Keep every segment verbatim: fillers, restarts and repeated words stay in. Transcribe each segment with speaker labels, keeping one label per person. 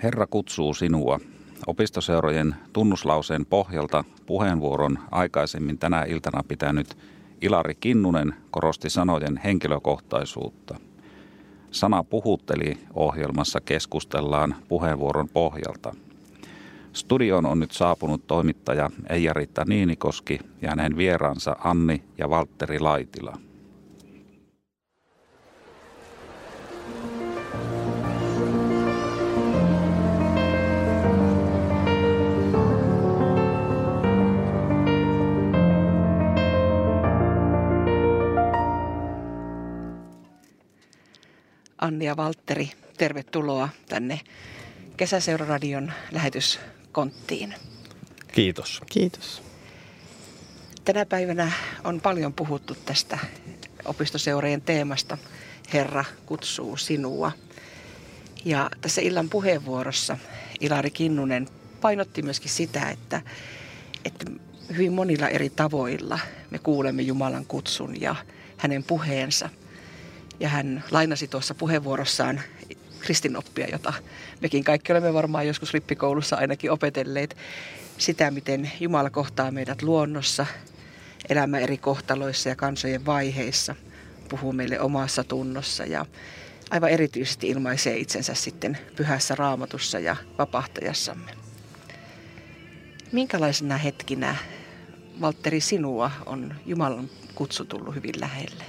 Speaker 1: Herra kutsuu sinua. Opistoseurojen tunnuslauseen pohjalta puheenvuoron aikaisemmin tänä iltana pitänyt Ilari Kinnunen korosti sanojen henkilökohtaisuutta. Sana puhutteli -ohjelmassa keskustellaan puheenvuoron pohjalta. Studioon on nyt saapunut toimittaja Eija-Riitta Niinikoski ja hänen vieraansa Anni ja Valtteri Laitila.
Speaker 2: Anni ja Valtteri, tervetuloa tänne Kesäseuraradion lähetyskonttiin.
Speaker 3: Kiitos.
Speaker 4: Kiitos.
Speaker 2: Tänä päivänä on paljon puhuttu tästä opistoseurojen teemasta Herra kutsuu sinua. Ja tässä illan puheenvuorossa Ilari Kinnunen painotti myöskin sitä, että, että hyvin monilla eri tavoilla me kuulemme Jumalan kutsun ja hänen puheensa. Ja hän lainasi tuossa puheenvuorossaan kristinoppia, jota mekin kaikki olemme varmaan joskus rippikoulussa ainakin opetelleet. Sitä, miten Jumala kohtaa meidät luonnossa, elämä eri kohtaloissa ja kansojen vaiheissa, puhuu meille omassa tunnossa ja aivan erityisesti ilmaisee itsensä sitten pyhässä Raamatussa ja vapahtajassamme. Minkälaisena hetkinä, Valtteri, sinua on Jumalan kutsu tullut hyvin lähelle?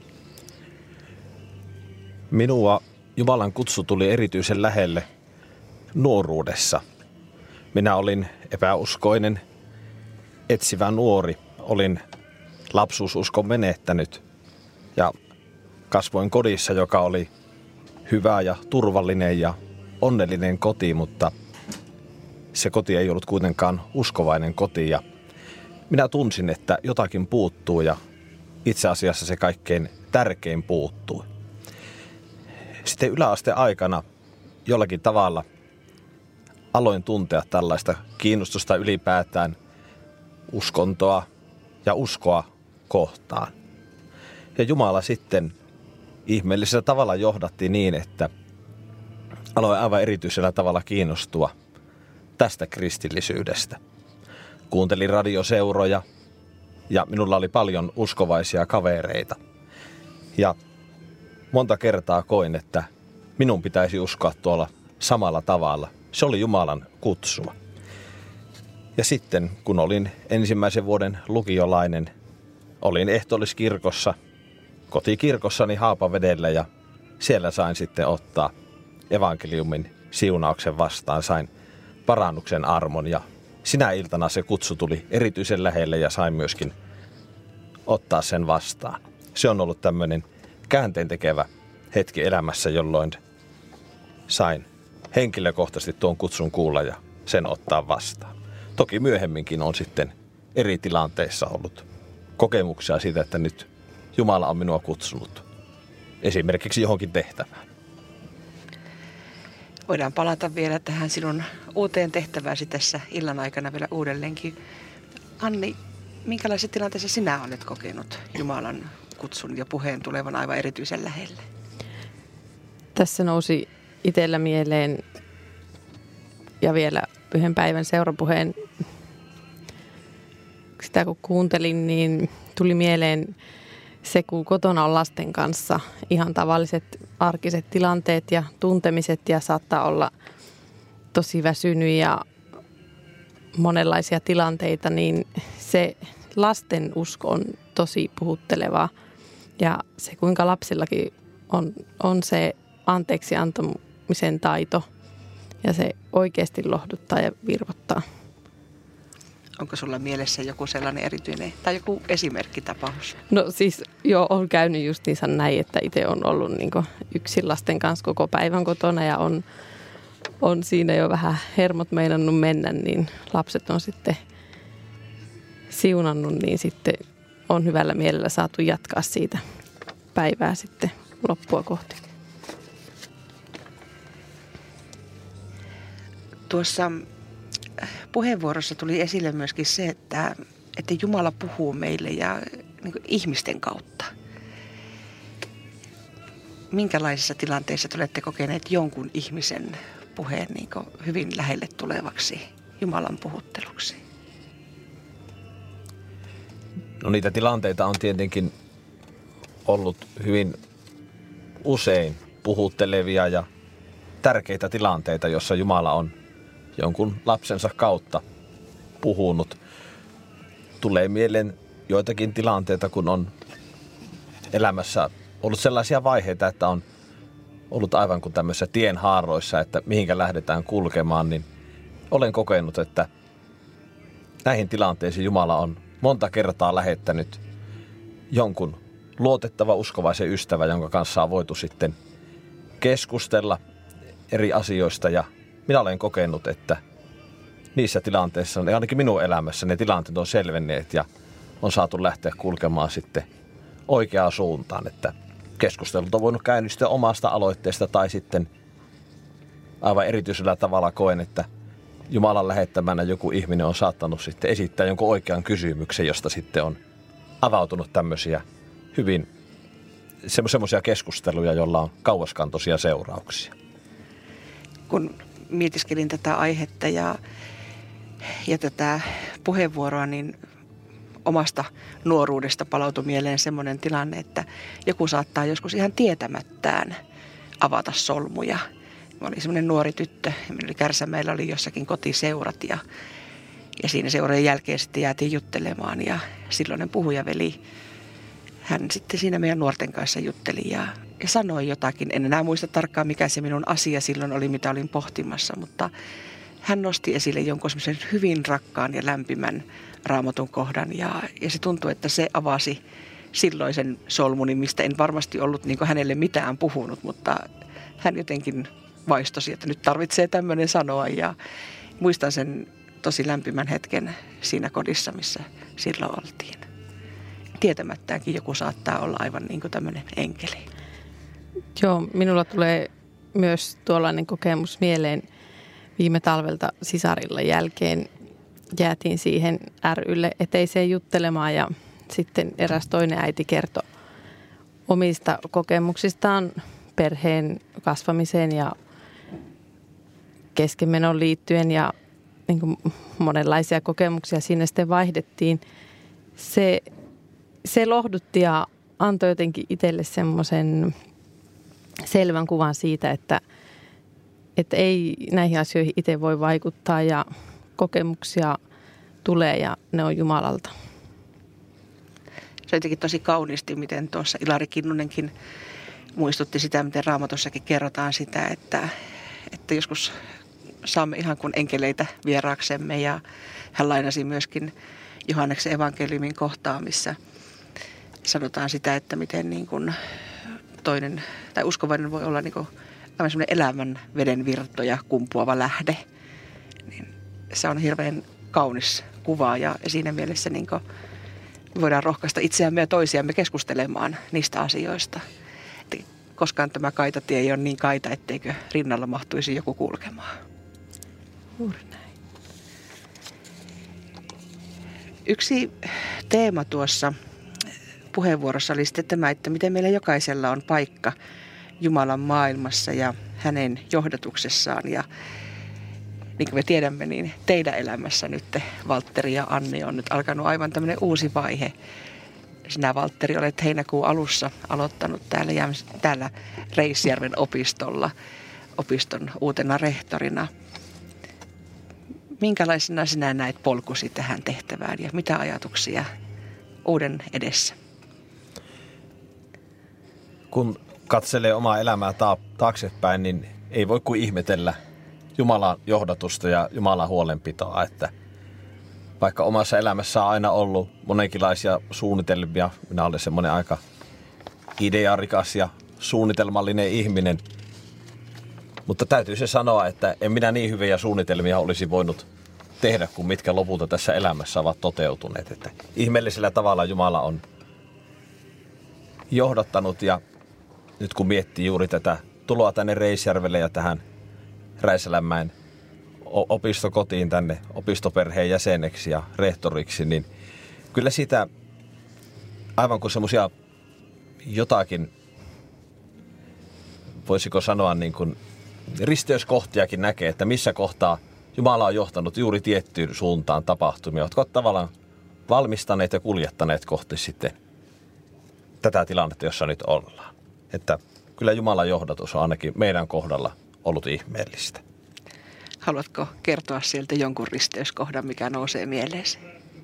Speaker 3: Minua Jumalan kutsu tuli erityisen lähelle nuoruudessa. Minä olin epäuskoinen, etsivä nuori. Olin lapsuususkon menettänyt ja kasvoin kodissa, joka oli hyvä ja turvallinen ja onnellinen koti, mutta se koti ei ollut kuitenkaan uskovainen koti. Ja minä tunsin, että jotakin puuttuu ja itse asiassa se kaikkein tärkein puuttui. Sitten yläasteen aikana jollakin tavalla aloin tuntea tällaista kiinnostusta ylipäätään uskontoa ja uskoa kohtaan. Ja Jumala sitten ihmeellisellä tavalla johdatti niin, että aloin aivan erityisellä tavalla kiinnostua tästä kristillisyydestä. Kuuntelin radioseuroja ja minulla oli paljon uskovaisia kavereita. Ja monta kertaa koin, että minun pitäisi uskoa tuolla samalla tavalla. Se oli Jumalan kutsua. Ja sitten, kun olin ensimmäisen vuoden lukiolainen, olin ehtoolliskirkossa, kotikirkossani Haapavedellä ja siellä sain sitten ottaa evankeliumin siunauksen vastaan. Sain parannuksen armon ja sinä iltana se kutsu tuli erityisen lähelle ja sain myöskin ottaa sen vastaan. Se on ollut tämmöinen käänteentekevä hetki elämässä, jolloin sain henkilökohtaisesti tuon kutsun kuulla ja sen ottaa vastaan. Toki myöhemminkin on sitten eri tilanteissa ollut kokemuksia siitä, että nyt Jumala on minua kutsunut esimerkiksi johonkin tehtävään.
Speaker 2: Voidaan palata vielä tähän sinun uuteen tehtävääsi tässä illan aikana vielä uudelleenkin. Anni, minkälaisessa tilanteessa sinä olet kokenut Jumalan kutsun ja puheen tulevan aivan erityisen lähelle?
Speaker 4: Tässä nousi itsellä mieleen ja vielä yhden päivän seurapuheen. Sitä kun kuuntelin, niin tuli mieleen se, kun kotona on lasten kanssa ihan tavalliset arkiset tilanteet ja tuntemiset ja saattaa olla tosi väsynyt ja monenlaisia tilanteita, niin se lasten usko on tosi puhuttelevaa. Ja se, kuinka lapsillakin on, on se anteeksi antamisen taito ja se oikeasti lohduttaa ja virvottaa.
Speaker 2: Onko sulla mielessä joku sellainen erityinen tai joku esimerkkitapaus?
Speaker 4: No siis joo, on käynyt justiinsa näin, että itse on ollut niin kuin yksin lasten kanssa koko päivän kotona ja on, on siinä jo vähän hermot meinannut mennä, niin lapset on sitten siunannut, niin sitten on hyvällä mielellä saatu jatkaa siitä päivää sitten loppua kohti.
Speaker 2: Tuossa puheenvuorossa tuli esille myöskin se, että, että Jumala puhuu meille ja niin kuin ihmisten kautta. Minkälaisissa tilanteissa te olette kokeneet jonkun ihmisen puheen niin kuin hyvin lähelle tulevaksi Jumalan puhutteluksi?
Speaker 3: No niitä tilanteita on tietenkin ollut hyvin usein puhuttelevia ja tärkeitä tilanteita, jossa Jumala on jonkun lapsensa kautta puhunut. Tulee mieleen joitakin tilanteita, kun on elämässä ollut sellaisia vaiheita, että on ollut aivan kuin tämmöisissä tienhaaroissa, että mihinkä lähdetään kulkemaan, niin olen kokenut, että näihin tilanteisiin Jumala on monta kertaa lähettänyt jonkun luotettava uskovaisen ystävä, jonka kanssa on voitu sitten keskustella eri asioista. Ja minä olen kokenut, että niissä tilanteissa, ainakin minun elämässä, ne tilanteet on selvenneet ja on saatu lähteä kulkemaan sitten oikeaan suuntaan. Että keskustelut on voinut käynnistyä omasta aloitteesta tai sitten aivan erityisellä tavalla koen, että Jumalan lähettämänä joku ihminen on saattanut sitten esittää jonkun oikean kysymyksen, josta sitten on avautunut tämmöisiä hyvin semmoisia keskusteluja, joilla on kauaskantoisia seurauksia.
Speaker 2: Kun mietiskelin tätä aihetta ja, ja tätä puheenvuoroa, niin omasta nuoruudesta palautui mieleen semmoinen tilanne, että joku saattaa joskus ihan tietämättään avata solmuja. Mä olin semmoinen nuori tyttö, ja Kärsämäellä oli jossakin kotiseurat ja, ja siinä seurojen jälkeen sitten jäätiin juttelemaan ja silloinen puhujaveli, hän sitten siinä meidän nuorten kanssa jutteli ja, ja sanoi jotakin. En enää muista tarkkaan, mikä se minun asia silloin oli, mitä olin pohtimassa, mutta hän nosti esille jonkun semmoisen hyvin rakkaan ja lämpimän Raamatun kohdan ja, ja se tuntui, että se avasi silloisen solmuni, mistä en varmasti ollut niin kuin hänelle mitään puhunut, mutta hän jotenkin vaistosi, että nyt tarvitsee tämmöinen sanoa ja muistan sen tosi lämpimän hetken siinä kodissa, missä silloin oltiin. Tietämättäänkin joku saattaa olla aivan niin kuin tämmöinen enkeli.
Speaker 4: Joo, minulla tulee myös tuollainen kokemus mieleen viime talvelta sisarilla jälkeen. Jäätiin siihen ry:lle eteiseen juttelemaan ja sitten eräs toinen äiti kertoi omista kokemuksistaan perheen kasvamiseen ja keskenmenoon liittyen ja niin kuin monenlaisia kokemuksia siinä sitten vaihdettiin. Se, se lohdutti ja antoi jotenkin itselle semmoisen selvän kuvan siitä, että, että ei näihin asioihin itse voi vaikuttaa ja kokemuksia tulee ja ne on Jumalalta.
Speaker 2: Se on jotenkin tosi kauniisti, miten tuossa Ilari Kinnunenkin muistutti sitä, miten Raamatossakin kerrotaan sitä, että, että joskus saamme ihan kuin enkeleitä vieraaksemme ja hän lainasi myöskin Johanneksen evankeliumin kohtaa, missä sanotaan sitä, että miten niin kuin toinen tai uskovainen voi olla niin kuin aivan semmoinen elämän veden virtoja kumpuava lähde. Niin se on hirveän kaunis kuva ja siinä mielessä niin kuin voidaan rohkaista itseämme ja toisiamme keskustelemaan niistä asioista. Että koskaan tämä kaitatie ei ole niin kaita, etteikö rinnalla mahtuisi joku kulkemaan.
Speaker 4: Juuri näin.
Speaker 2: Yksi teema tuossa puheenvuorossa oli sitten tämä, että miten meillä jokaisella on paikka Jumalan maailmassa ja hänen johdatuksessaan. Ja niin kuin me tiedämme, niin teidän elämässä nyt, Valtteri ja Anni, on nyt alkanut aivan tämmöinen uusi vaihe. Sinä, Valtteri, olet heinäkuun alussa aloittanut täällä, täällä Reisjärven opistolla, opiston uutena rehtorina. Minkälaisena sinä näet polkusi tähän tehtävään ja mitä ajatuksia uuden edessä?
Speaker 3: Kun katselee omaa elämää taaksepäin, niin ei voi kuin ihmetellä Jumalan johdatusta ja Jumalan huolenpitoa, että vaikka omassa elämässä on aina ollut monenkinlaisia suunnitelmia, minä olen semmoinen aika idearikas ja suunnitelmallinen ihminen, mutta täytyy se sanoa, että en minä niin hyviä suunnitelmia olisi voinut tehdä kuin mitkä lopulta tässä elämässä ovat toteutuneet. Että ihmeellisellä tavalla Jumala on johdattanut ja nyt kun miettii juuri tätä tuloa tänne Reisjärvelle ja tähän Räisälänmäen opistokotiin tänne opistoperheen jäseneksi ja rehtoriksi, niin kyllä sitä aivan kuin semmoisia jotakin, voisiko sanoa niin kuin risteyskohtiakin näkee, että missä kohtaa Jumala on johtanut juuri tiettyyn suuntaan tapahtumia, jotka ovat tavallaan valmistaneet ja kuljettaneet kohti sitten tätä tilannetta, jossa nyt ollaan. Että kyllä Jumalan johdatus on ainakin meidän kohdalla ollut ihmeellistä.
Speaker 2: Haluatko kertoa sieltä jonkun risteyskohdan, mikä nousee mieleesi?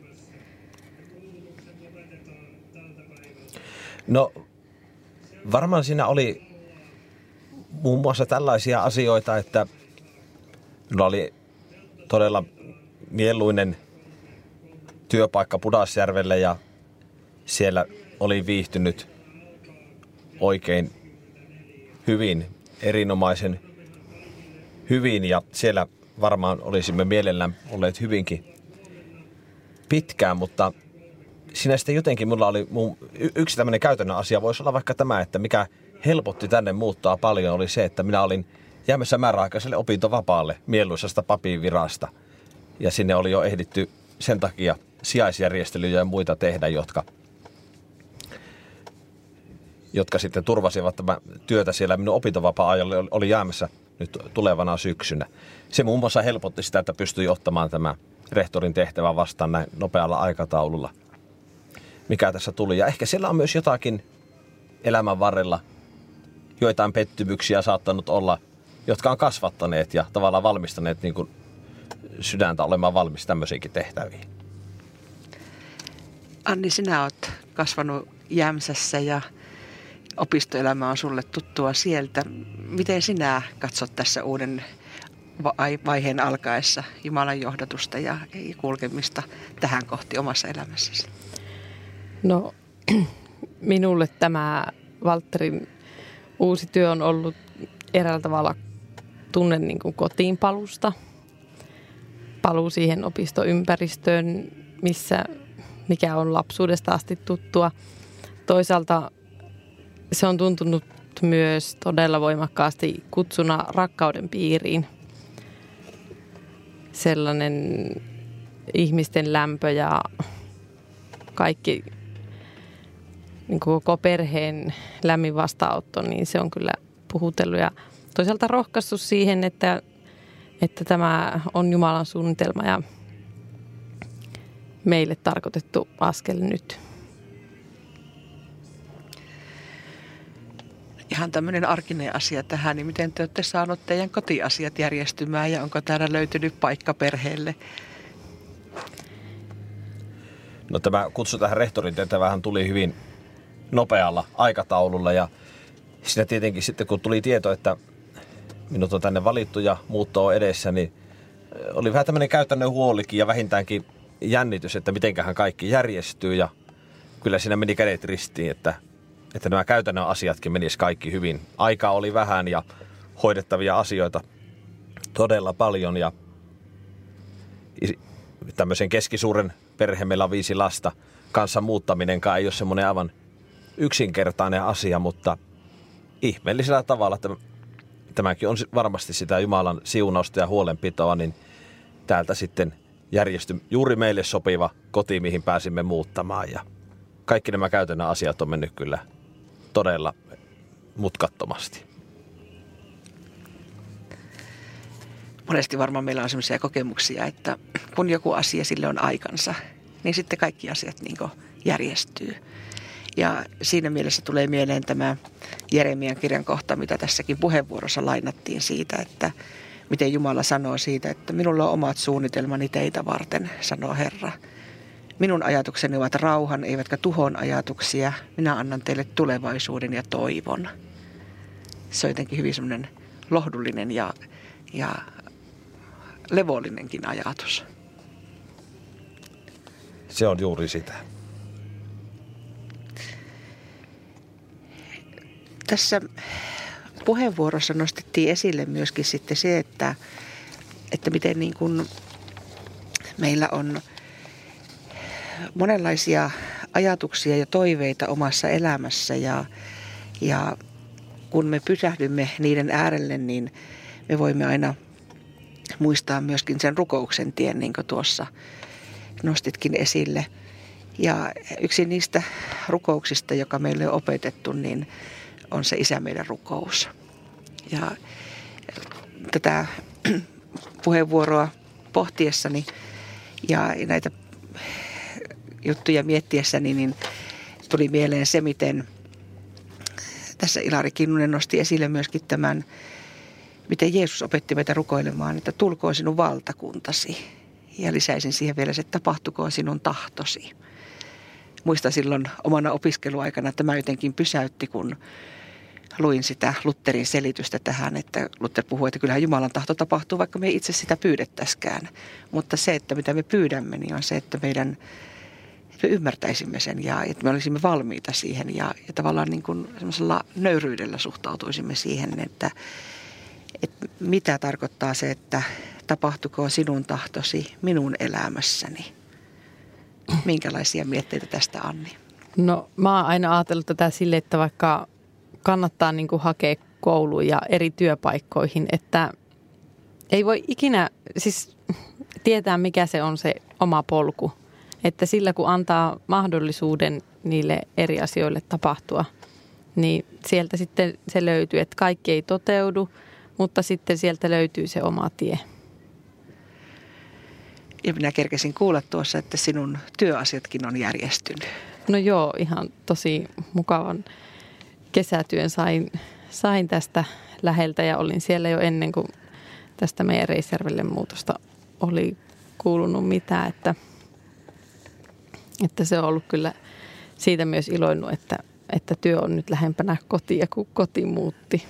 Speaker 3: No varmaan siinä oli muun muassa tällaisia asioita, että minulla oli todella mieluinen työpaikka Pudasjärvellä ja siellä oli viihtynyt oikein hyvin, erinomaisen hyvin ja siellä varmaan olisimme mielellään olleet hyvinkin pitkään, mutta siinä sitten jotenkin minulla oli mun, yksi tämmöinen käytännön asia voisi olla vaikka tämä, että mikä helpotti tänne muuttaa paljon oli se, että minä olin jäämässä määräaikaiselle opintovapaalle mieluisasta papin virasta ja sinne oli jo ehditty sen takia sijaisjärjestelyjä ja muita tehdä, jotka, jotka sitten turvasivat tämä työtä siellä. Minun opintovapaa-ajalle oli jäämässä nyt tulevana syksynä. Se muun muassa helpotti sitä, että pystyi ottamaan tämä rehtorin tehtävä vastaan näin nopealla aikataululla, mikä tässä tuli. Ja ehkä siellä on myös jotakin elämän varrella, joitain pettymyksiä saattanut olla, jotka on kasvattaneet ja tavallaan valmistaneet niin kuin sydäntä olemaan valmis tämmöisiinkin tehtäviin.
Speaker 2: Anni, sinä olet kasvanut Jämsässä ja opistoelämä on sulle tuttua sieltä. Miten sinä katsot tässä uuden vaiheen alkaessa Jumalan johdatusta ja kulkemista tähän kohti omassa elämässäsi?
Speaker 4: No minulle tämä Valtterin uusi työ on ollut eräällä tavalla tunne niin kuin kotiinpalusta. Paluu siihen opistoympäristöön, missä, mikä on lapsuudesta asti tuttua. Toisaalta se on tuntunut myös todella voimakkaasti kutsuna rakkauden piiriin. Sellainen ihmisten lämpö ja kaikki niin kuin koko perheen lämmin vastaanotto, niin se on kyllä puhutellut. Ja toisaalta rohkaissut siihen, että, että tämä on Jumalan suunnitelma ja meille tarkoitettu askel nyt.
Speaker 2: Ihan tämmöinen arkinen asia tähän, niin miten te olette saaneet teidän kotiasiat järjestymään ja onko täällä löytynyt paikka perheelle?
Speaker 3: No tämä kutsu tähän rehtorin tehtävähän tuli hyvin nopealla aikataululla ja siinä tietenkin sitten kun tuli tieto, että minut on tänne valittu ja muutto on edessä, niin oli vähän tämmöinen käytännön huolikin ja vähintäänkin jännitys, että mitenköhän kaikki järjestyy ja kyllä siinä meni kädet ristiin, että, että nämä käytännön asiatkin menisi kaikki hyvin. Aikaa oli vähän ja hoidettavia asioita todella paljon ja tämmöisen keskisuuren perheen, meillä on viisi lasta, kanssa muuttaminenkaan ei ole semmoinen aivan yksinkertainen asia, mutta ihmeellisellä tavalla, että tämäkin on varmasti sitä Jumalan siunausta ja huolenpitoa, niin täältä sitten järjestyi juuri meille sopiva koti, mihin pääsimme muuttamaan ja kaikki nämä käytännön asiat on mennyt kyllä todella mutkattomasti.
Speaker 2: Monesti varmaan meillä on sellaisia kokemuksia, että kun joku asia sille on aikansa, niin sitten kaikki asiat niin kuin järjestyy. Ja siinä mielessä tulee mieleen tämä Jeremian kirjan kohta, mitä tässäkin puheenvuorossa lainattiin siitä, että miten Jumala sanoo siitä, että minulla on omat suunnitelmani teitä varten, sanoo Herra. Minun ajatukseni ovat rauhan, eivätkä tuhon ajatuksia. Minä annan teille tulevaisuuden ja toivon. Se on jotenkin hyvin semmoinen lohdullinen ja, ja levollinenkin ajatus.
Speaker 3: Se on juuri sitä.
Speaker 2: Tässä puheenvuorossa nostettiin esille myöskin sitten se, että, että miten niin kuin meillä on monenlaisia ajatuksia ja toiveita omassa elämässä ja, ja kun me pysähdymme niiden äärelle, niin me voimme aina muistaa myöskin sen rukouksen tien, niin kuin tuossa nostitkin esille. Ja yksi niistä rukouksista, joka meille on opetettu, niin on se Isä meidän rukous. Ja tätä puheenvuoroa pohtiessani ja näitä juttuja miettiessäni, niin tuli mieleen se, miten tässä Ilari Kinnunen nosti esille myöskin tämän, miten Jeesus opetti meitä rukoilemaan, että tulkoon sinun valtakuntasi. Ja lisäisin siihen vielä se, että tapahtukoon sinun tahtosi. Muistan silloin omana opiskeluaikana, että tämä jotenkin pysäytti, kun luin sitä Lutherin selitystä tähän, että Luther puhui, että kyllähän Jumalan tahto tapahtuu, vaikka me ei itse sitä pyydettäisikään. Mutta se, että mitä me pyydämme, niin on se, että meidän, me ymmärtäisimme sen ja että me olisimme valmiita siihen ja, ja tavallaan niin kuin semmoisella nöyryydellä suhtautuisimme siihen, että, että mitä tarkoittaa se, että tapahtukoon sinun tahtosi minun elämässäni. Minkälaisia mietteitä tästä, Anni?
Speaker 4: No mä oon aina ajatellut tätä sille, että vaikka kannattaa niin kuin hakea kouluun ja eri työpaikkoihin, että ei voi ikinä siis tietää, mikä se on se oma polku. Että sillä kun antaa mahdollisuuden niille eri asioille tapahtua, niin sieltä sitten se löytyy, että kaikki ei toteudu, mutta sitten sieltä löytyy se oma tie.
Speaker 2: Ja minä kerkesin kuulla tuossa, että sinun työasiatkin on järjestynyt.
Speaker 4: No joo, ihan tosi mukavan kesätyön sain, sain tästä läheltä ja olin siellä jo ennen kuin tästä meidän Reisjärvelle muutosta oli kuulunut mitään, että, että se on ollut kyllä siitä myös iloinut, että, että työ on nyt lähempänä kotia, kun koti muutti.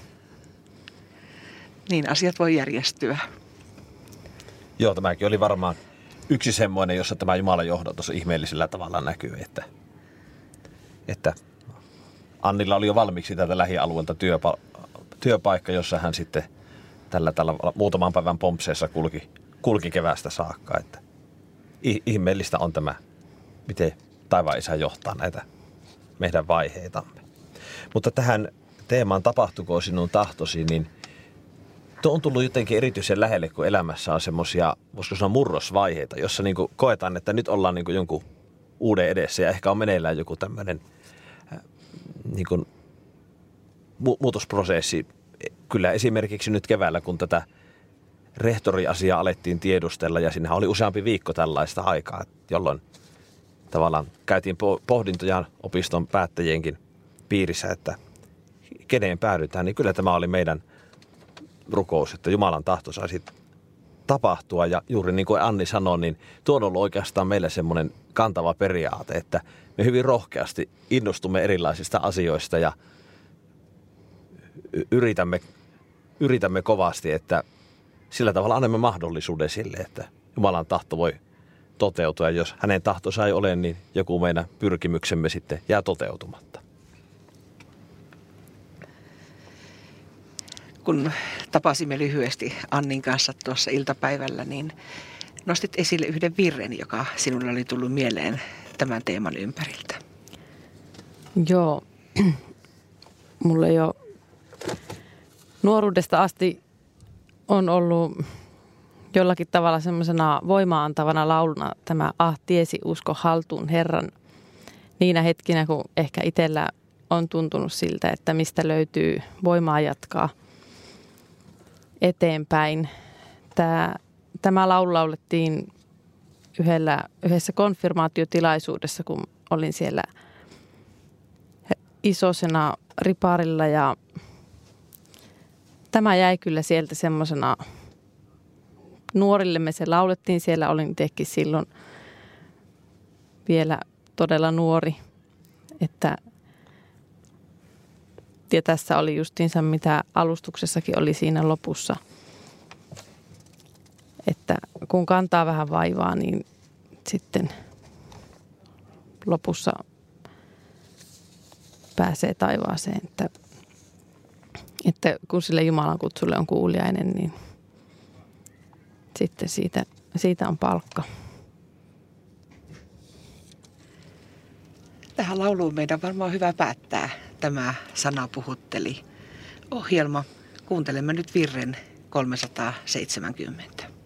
Speaker 2: Niin asiat voi järjestyä.
Speaker 3: Joo, tämäkin oli varmaan yksi semmoinen, jossa tämä Jumalan johdatus ihmeellisellä tavalla näkyy, että, että Annilla oli jo valmiiksi täältä lähialueelta työpa- työpaikka, jossa hän sitten tällä, tällä muutaman päivän pompseessa kulki, kulki keväästä saakka. Että ihmeellistä on tämä, miten taivaan Isä johtaa näitä meidän vaiheitamme. Mutta tähän teemaan tapahtukoon sinun tahtosi, niin tuo on tullut jotenkin erityisen lähelle, kun elämässä on semmoisia, voisiko sanoa murrosvaiheita, jossa niin kuin koetaan, että nyt ollaan niin kuin jonkun uuden edessä ja ehkä on meneillään joku tämmöinen niin kuin muutosprosessi. Kyllä esimerkiksi nyt keväällä, kun tätä rehtoriasiaa alettiin tiedustella ja siinähän oli useampi viikko tällaista aikaa, jolloin tavallaan käytiin pohdintoja opiston päättäjienkin piirissä, että keneen päädytään, niin kyllä tämä oli meidän rukous, että Jumalan tahto saisi tapahtua. Ja juuri niin kuin Anni sanoi, niin tuo on ollut oikeastaan meille semmoinen kantava periaate, että me hyvin rohkeasti innostumme erilaisista asioista ja yritämme, yritämme kovasti, että sillä tavalla annamme mahdollisuuden sille, että Jumalan tahto voi toteutua. Ja jos hänen tahtonsa ei ole, niin joku meidän pyrkimyksemme sitten jää toteutumatta.
Speaker 2: Kun tapasimme lyhyesti Annin kanssa tuossa iltapäivällä, niin nostit esille yhden virren, joka sinulle oli tullut mieleen tämän teeman ympäriltä.
Speaker 4: Joo, mulle jo nuoruudesta asti on ollut jollakin tavalla semmoisena voimaantavana lauluna tämä Ah, tiesi usko haltuun Herran. Niinä hetkinä, kun ehkä itsellä on tuntunut siltä, että mistä löytyy voimaa jatkaa eteenpäin. Tämä, tämä laulu laulettiin yhdellä, yhdessä konfirmaatiotilaisuudessa, kun olin siellä isosena riparilla ja tämä jäi kyllä sieltä semmoisena, nuorille me se laulettiin, siellä olin itsekin silloin vielä todella nuori, että ja tässä oli justiinsa mitä alustuksessakin oli siinä lopussa, että kun kantaa vähän vaivaa, niin sitten lopussa pääsee taivaaseen, että, että kun sille Jumalan kutsulle on kuuliainen, niin sitten siitä, siitä on palkka.
Speaker 2: Tähän lauluun meidän varmaan hyvä päättää tämä Sana puhutteli -ohjelma. Kuuntelemme nyt virren kolmesataaseitsemänkymmentä.